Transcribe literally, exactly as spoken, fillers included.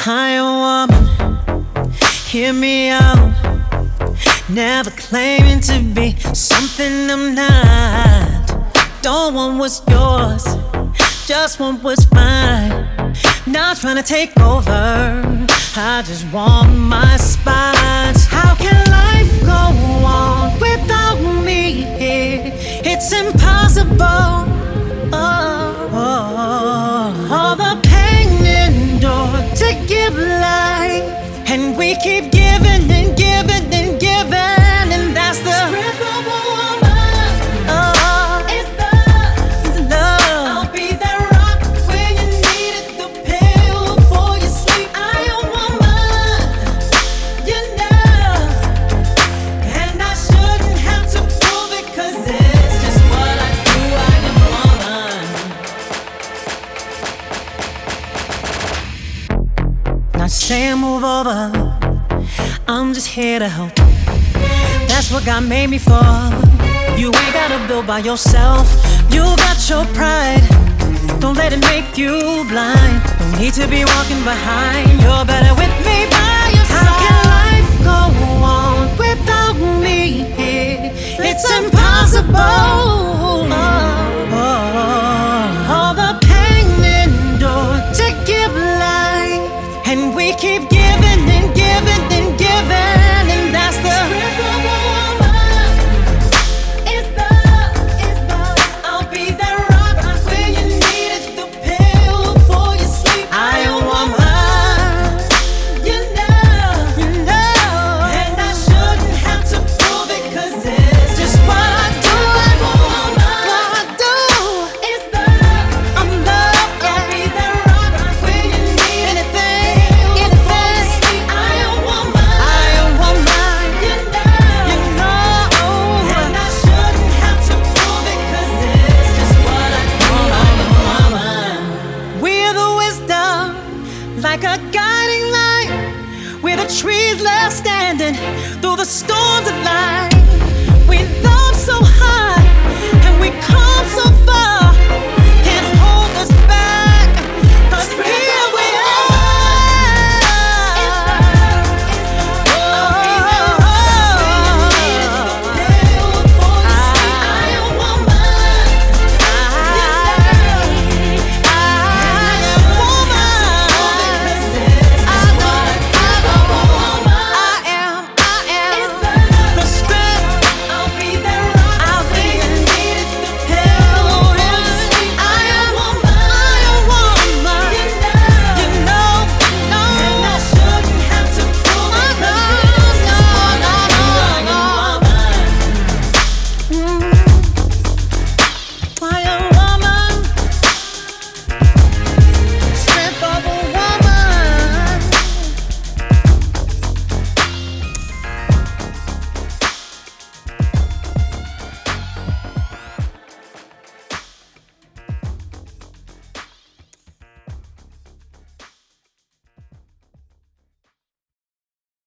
I woman, hear me out. Never claiming to be something I'm not. Don't want what's yours, just want what's mine. Not trying to take over, I just want my spot. How can life go on without me here? It's impossible. Oh, oh, all the pain endured to give life, and we keep giving and giving and giving, and that's the strength of a woman. Oh, it's the love. I'll be that rock when you need it, the pill before you sleep. I am woman, you know, and I shouldn't have to prove it, 'cause it's just what I do. I am woman. Not saying move over, I'm just here to help. That's what God made me for. You ain't gotta build by yourself. You got your pride, don't let it make you blind. Don't need to be walking behind, you're better with me by your side. How can life go on without me here? It's impossible. Oh, oh, all the pain endured to give life, and we keep giving and giving and giving, and that's the strength of a woman. It's the, it's the, I'll be that rock when you need it, the pill before you sleep. I am woman, you know, you know, and I shouldn't have to prove it, 'cause it's just what I do. I'm a woman, what I do. It's the, I'm love. I'll be that rock when you need anything, anything. I am woman, I am woman, you know, you know, and I shouldn't have to prove it, 'cause it's just what I do. I am woman. We're the wisdom, like a guiding light. We're the trees left standing through the storms of life. We love so high and we come so far.